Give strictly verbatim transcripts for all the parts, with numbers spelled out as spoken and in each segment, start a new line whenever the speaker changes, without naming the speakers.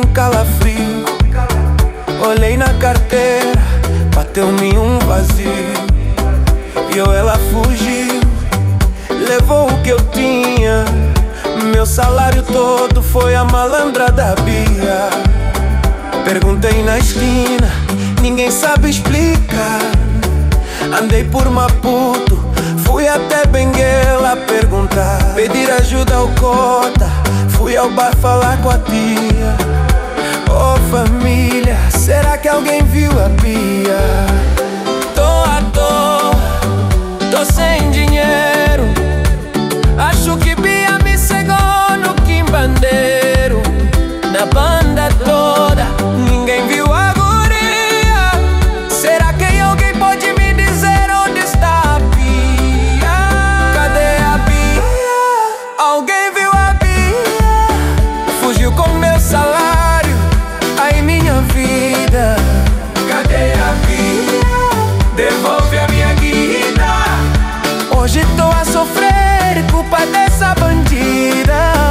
calafrio. Olhei na carteira, bateu-me um vazio. Viu, ela fugiu, levou o que eu tinha. Meu salário todo foi a malandra da Bia. Perguntei na esquina, ninguém sabe explicar. Andei por Maputo, fui até Benguela perguntar. Pedir ajuda ao cota, fui ao bar falar com a tia. Oh família, será que alguém viu a Bia? Tô à toa, tô sem dinheiro. Acho que Bia me cegou no quimbandeiro. Na banda toda, ninguém viu a guria. Será que alguém pode me dizer onde está a Bia? Cadê a Bia? Alguém viu a Bia? Fugiu com meu salário, aí minha vida. Cadê a Bia? Devolve a minha guida. Hoje tô a sofrer culpa dessa bandida.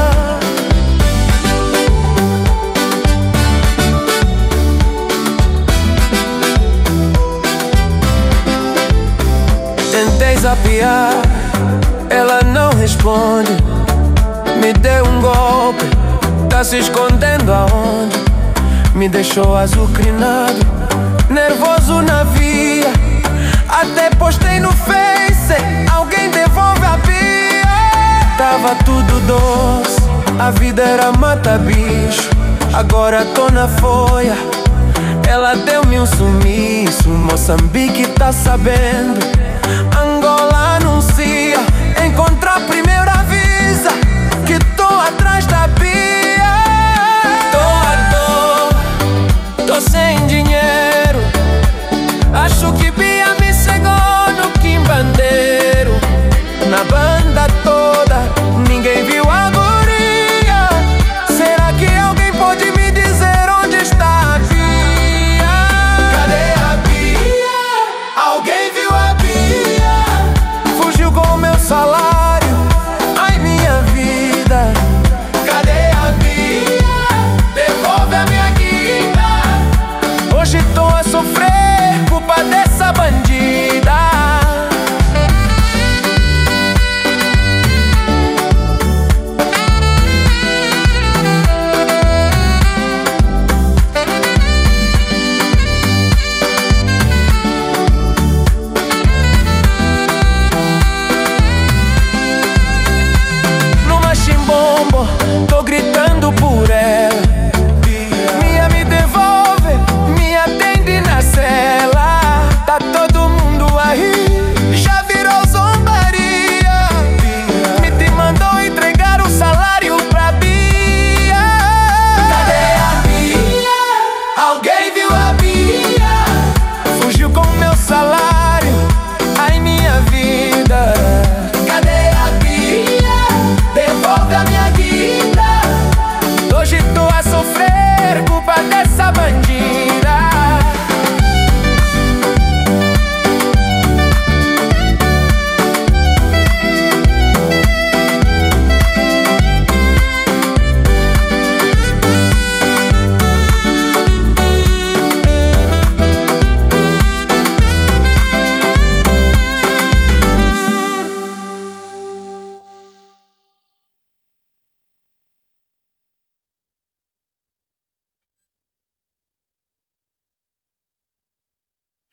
Tentei zapear, ela não responde. Me deu um golpe, tá se escondendo aonde? Me deixou azucrinado, nervoso na via. Até postei no Face, alguém devolve a Bia. Tava tudo doce, a vida era mata-bicho. Agora tô na foia, ela deu-me um sumiço. Moçambique tá sabendo, Angola anuncia encontrar primeiro.